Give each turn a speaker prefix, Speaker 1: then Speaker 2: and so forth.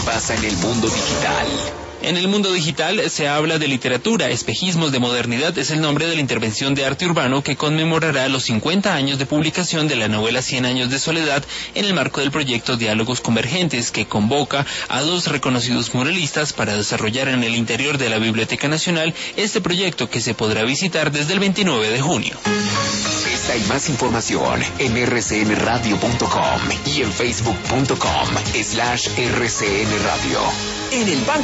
Speaker 1: pasa en el mundo digital?
Speaker 2: En el mundo digital se habla de literatura. Espejismos de modernidad es el nombre de la intervención de arte urbano que conmemorará los 50 años de publicación de la novela 100 años de soledad en el marco del proyecto Diálogos Convergentes, que convoca a 2 reconocidos muralistas para desarrollar en el interior de la Biblioteca Nacional este proyecto, que se podrá visitar desde el 29 de junio.
Speaker 1: Esta y más información en rcnradio.com y en facebook.com/rcnradio. En el Banco